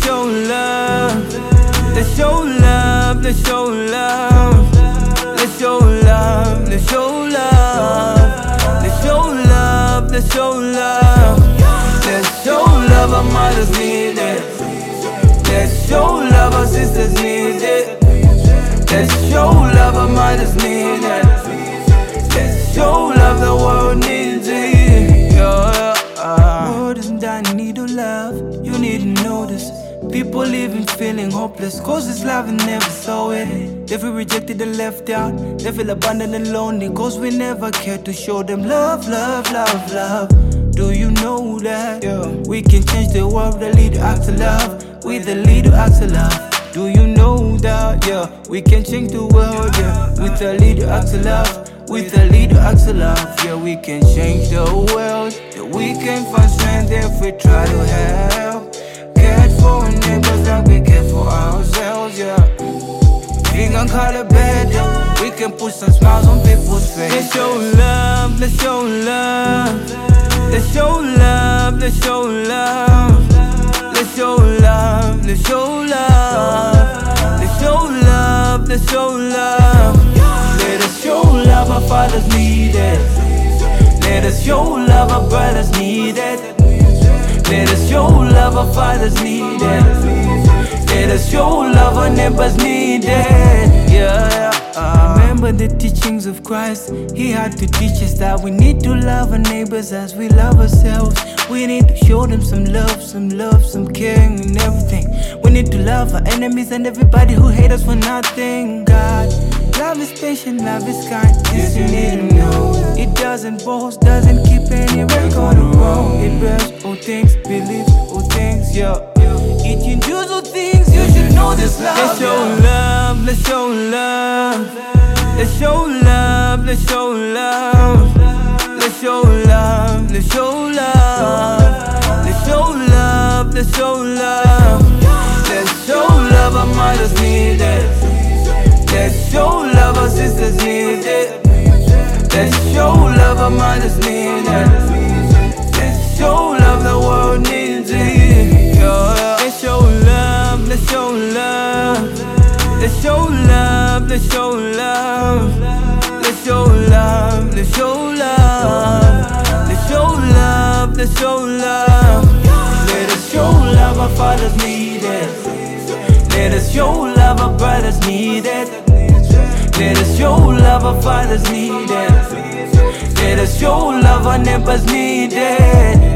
show love. Let's show love, let's show love. Let's show love, let's show love. Let's show love, let's show love. Let's show love, our mothers need it. Let's show love, our sisters need it. Let's show love, our mothers need it. Let's show love, the world needs it. World isn't dying in need of love. You need to know this. People living feeling hopeless, cause this love and never saw it. They feel rejected and left out. They feel abandoned and lonely, cause we never cared to show them love, love, love, love. Do you know that? We can change the world, the lead to act to love. We the lead to act to love. Do you know that? We can change the world, with the lead to act to love. With the lead to act to love, we can change the world. That we can find strength if we try to help. Care for our neighbors like we care for ourselves, We can call it better. We can put some smiles on people's faces. Let's show love, let's show love. Let's show love, let's show love. Let's show love, let's show love. Let's show love, let's show love. Let us show love, our fathers need it. Let us show love, our brothers need it. Let us show love, our fathers need it. Let us show love, our neighbors need it. Remember the teachings of Christ. He had to teach us that we need to love our neighbors as we love ourselves. We need to show them some love, some caring and everything. We need to love our enemies and everybody who hate us for nothing. God, love is patient, love is kind. Yes, you need to know. It doesn't boast, doesn't keep any record of wrong. It bears all things, believes all things, It endures all things, you should know this love. Let's show love, let's show love. Let's show love, let's show love. Let's show love, let's show love. Let's show love, let's show love. Let's show love, our mothers need it. Let's show love, our sisters need it. Let's show love, our mothers need it. Let's show love, the world needs it. Let's show love, let's show love. Let's show love, let's show love. Let's show love, let's show love. Let's show love, let's show love. Let us show love, our fathers need it. Let us show love, our brothers need it. Let us show love, our fathers need it. Let us show love, our neighbors need it.